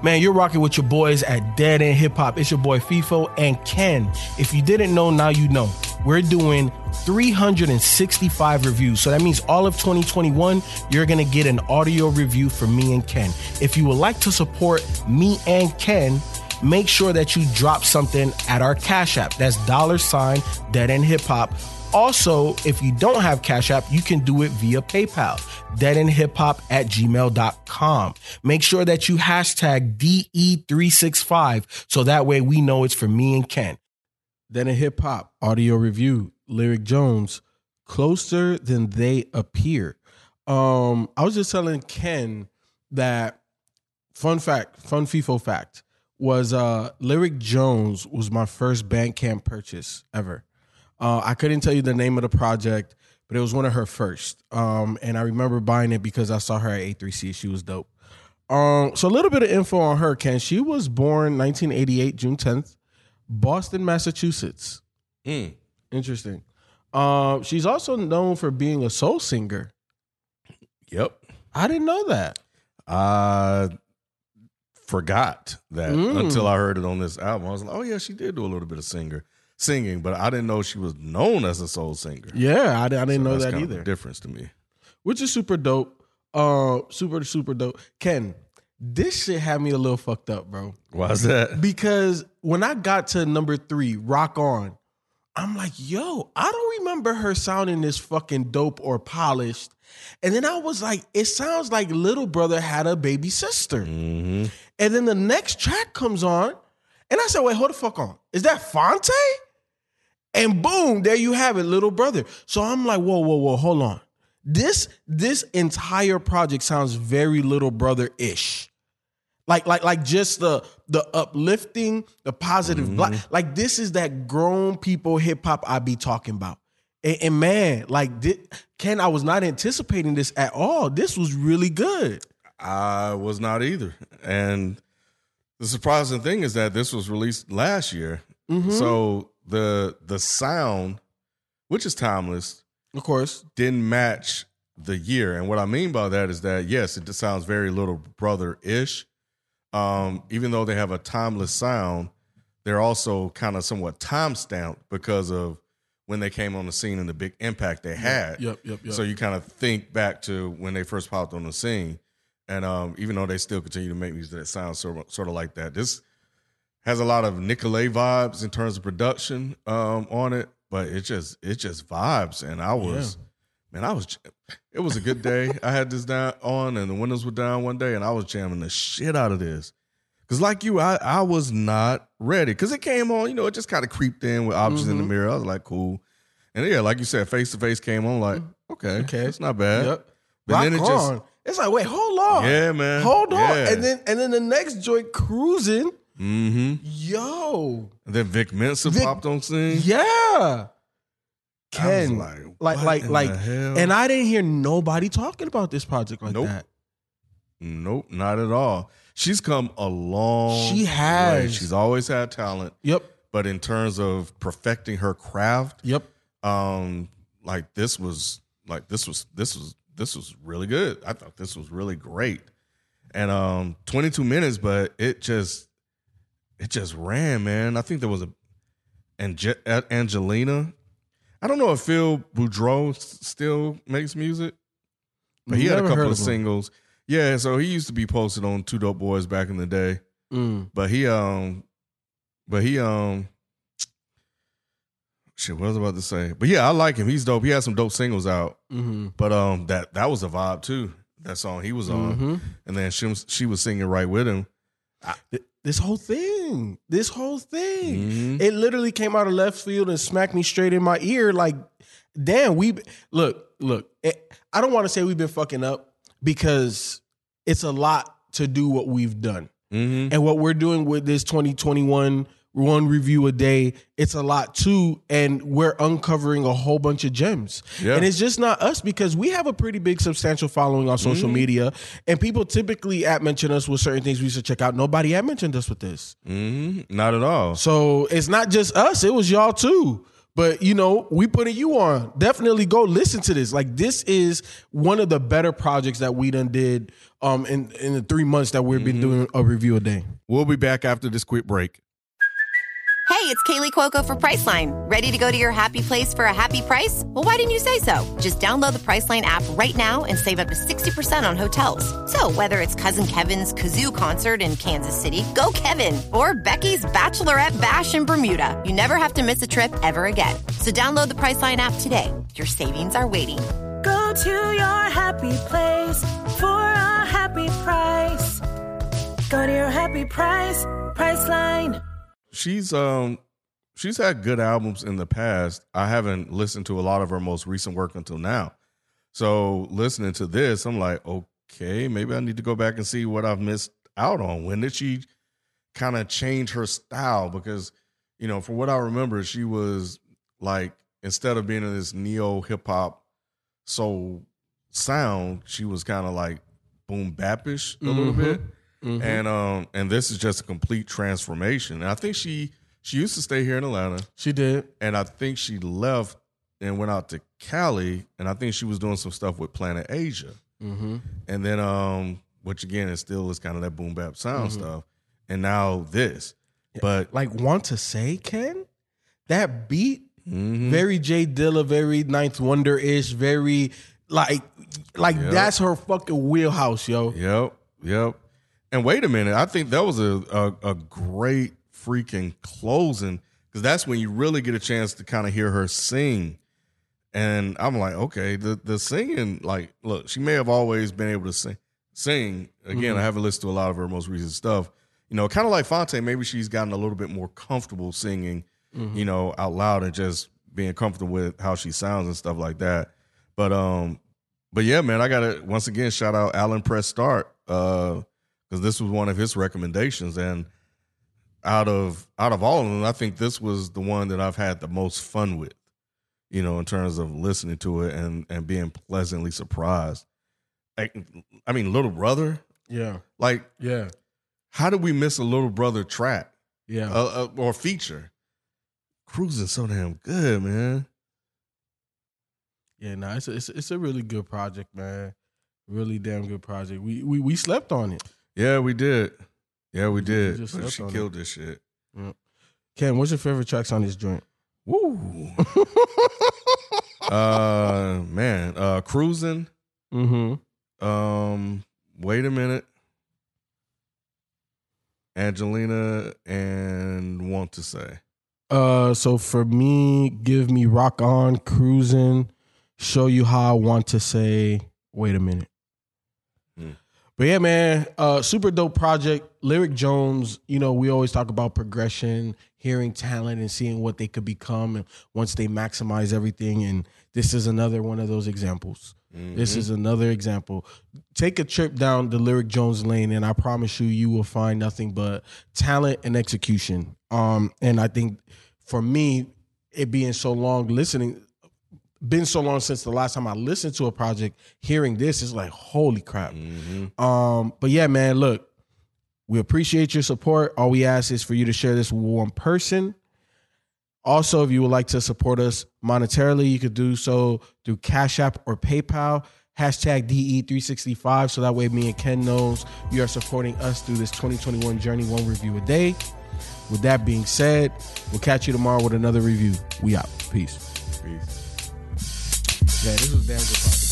Man, you're rocking with your boys at Dead End Hip Hop. It's your boy FIFO and Ken. If you didn't know, now you know. We're doing 365 reviews. So that means all of 2021, you're going to get an audio review from me and Ken. If you would like to support me and Ken, make sure that you drop something at our Cash App. That's $ Dead End Hip Hop. Also, if you don't have Cash App, you can do it via PayPal, deadendhiphop@gmail.com. Make sure that you hashtag DE365 so that way we know it's for me and Ken. Dead End Hip Hop audio review, Lyric Jones, Closer Than They Appear. I was just telling Ken that fun FIFO fact was Lyric Jones was my first Bandcamp purchase ever. I couldn't tell you the name of the project, but it was one of her first. And I remember buying it because I saw her at A3C. She was dope. So a little bit of info on her, Ken. She was born 1988, June 10th, Boston, Massachusetts. Interesting. She's also known for being a soul singer. Yep. I didn't know that. I forgot that until I heard it on this album. I was like, oh, yeah, she did do a little bit of singing, but I didn't know she was known as a soul singer. Yeah, I didn't know that kind either. Of a difference to me. Which is super dope. Super dope. Ken, this shit had me a little fucked up, bro. Why is that? Because when I got to number 3, Rock On, I'm like, yo, I don't remember her sounding this fucking dope or polished. And then I was like, it sounds like Little Brother had a baby sister. Mm-hmm. And then the next track comes on, and I said, wait, hold the fuck on. Is that Fonte? And boom, there you have it, Little Brother. So I'm like, whoa, hold on. This entire project sounds very Little Brother-ish. Like just the uplifting, the positive black. Like this is that grown people hip hop I be talking about. And man, Ken, I was not anticipating this at all. This was really good. I was not either. And the surprising thing is that this was released last year. Mm-hmm. So the sound, which is timeless, of course, didn't match the year. And what I mean by that is that, yes, it just sounds very Little Brother-ish. Even though they have a timeless sound, they're also kind of somewhat time-stamped because of when they came on the scene and the big impact they had. Yep. So you kind of think back to when they first popped on the scene. And even though they still continue to make music that sounds sort of like that, this has a lot of Nicolay vibes in terms of production on it, but it just vibes. And it was a good day. I had this down on and the windows were down one day and I was jamming the shit out of this. Because like you, I was not ready. Because it came on, it just kind of creeped in with objects in the mirror. I was like, cool. And yeah, like you said, Face to Face came on like, okay, it's not bad. Yep. But then it's like, wait, hold on. Yeah, man. Hold on. Yeah. And then the next joint, Cruising. Mm-hmm. Yo. And then Vic Mensa popped on scene. Yeah. Ken, like, and I didn't hear nobody talking about this project like that. Nope, not at all. She's come a long She has. way. She's always had talent. Yep. But in terms of perfecting her craft, yep. This was really good. I thought this was really great. And 22 minutes, but it just ran, man. I think there was Angelina. I don't know if Phil Boudreau still makes music, but he had a couple of singles. Yeah, so he used to be posted on Two Dope Boys back in the day. But he shit, what was I about to say? But yeah, I like him. He's dope. He had some dope singles out. Mm-hmm. But that was a vibe too. That song he was on, and then she was singing right with him. This whole thing, it literally came out of left field and smacked me straight in my ear. Like, damn, look. I don't want to say we've been fucking up because it's a lot to do what we've done. Mm-hmm. And what we're doing with this 2021 one review a day, it's a lot too, and we're uncovering a whole bunch of gems. Yeah. And it's just not us because we have a pretty big substantial following on social media, and people typically mention us with certain things we should check out. Nobody mentioned us with this. Not at all. So it's not just us, it was y'all too. But, you know, we putting you on. Definitely go listen to this. Like, this is one of the better projects that we done did in the 3 months that we've been doing a review a day. We'll be back after this quick break. Hey, it's Kaylee Cuoco for Priceline. Ready to go to your happy place for a happy price? Well, why didn't you say so? Just download the Priceline app right now and save up to 60% on hotels. So whether it's Cousin Kevin's Kazoo Concert in Kansas City, go Kevin, or Becky's Bachelorette Bash in Bermuda, you never have to miss a trip ever again. So download the Priceline app today. Your savings are waiting. Go to your happy place for a happy price. Go to your happy price, Priceline. She's had good albums in the past. I haven't listened to a lot of her most recent work until now. So listening to this, I'm like, okay, maybe I need to go back and see what I've missed out on. When did she kind of change her style? Because, you know, from what I remember, she was like, instead of being in this neo hip hop soul sound, she was kind of like boom bap-ish a little bit. Mm-hmm. And this is just a complete transformation. And I think she used to stay here in Atlanta. She did. And I think she left and went out to Cali. And I think she was doing some stuff with Planet Asia. Mm-hmm. And then, which again, is kind of that boom bap sound stuff. And now this. But like, want to say, Ken, that beat, very Jay Dilla, very Ninth Wonder-ish, very like that's her fucking wheelhouse, yo. Yep. And wait a minute, I think that was a great freaking closing, because that's when you really get a chance to kind of hear her sing. And I'm like, okay, the singing, like, look, she may have always been able to sing. Again, I haven't listened to a lot of her most recent stuff. You know, kind of like Fonte, maybe she's gotten a little bit more comfortable singing, you know, out loud and just being comfortable with how she sounds and stuff like that. But yeah, man, I gotta once again shout out Alan Press Start. Because this was one of his recommendations, and out of all of them, I think this was the one that I've had the most fun with, you know, in terms of listening to it and being pleasantly surprised. I mean, Little Brother, how did we miss a Little Brother track, or feature? Cruising so damn good, man. Yeah, no, it's a really good project, man. Really damn good project. We slept on it. Yeah, we did. But she killed this shit. Yeah. Ken, what's your favorite tracks on this joint? Woo. Man, Cruising. Mm-hmm. Wait a Minute. Angelina and Want to Say. So for me, give me Rock On, Cruising, Show You How I Want to Say, Wait a Minute. But yeah, man, super dope project. Lyric Jones, you know, we always talk about progression, hearing talent and seeing what they could become and once they maximize everything. And this is another one of those examples. This is another example. Take a trip down the Lyric Jones lane, and I promise you will find nothing but talent and execution. And I think for me, it being so long been so long since the last time I listened to a project, hearing this is like, holy crap. But yeah, man, look, we appreciate your support. All we ask is for you to share this with one person. Also, if you would like to support us monetarily, you could do so through Cash App or PayPal, #DE365. So that way me and Ken knows you are supporting us through this 2021 journey, one review a day. With that being said, we'll catch you tomorrow with another review. We out. Peace. Yeah, this was a damn good podcast.